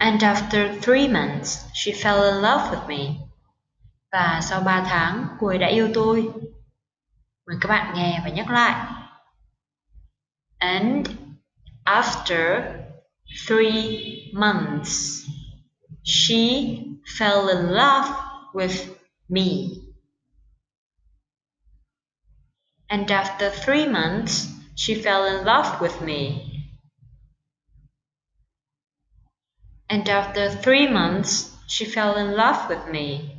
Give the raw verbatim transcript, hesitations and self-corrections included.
And after three months, she fell in love with me. Và sau ba tháng, cô ấy đã yêu tôi. Mời các bạn nghe và nhắc lại. And after three months, she fell in love with me. And after three months, she fell in love with me. And after three months, she fell in love with me.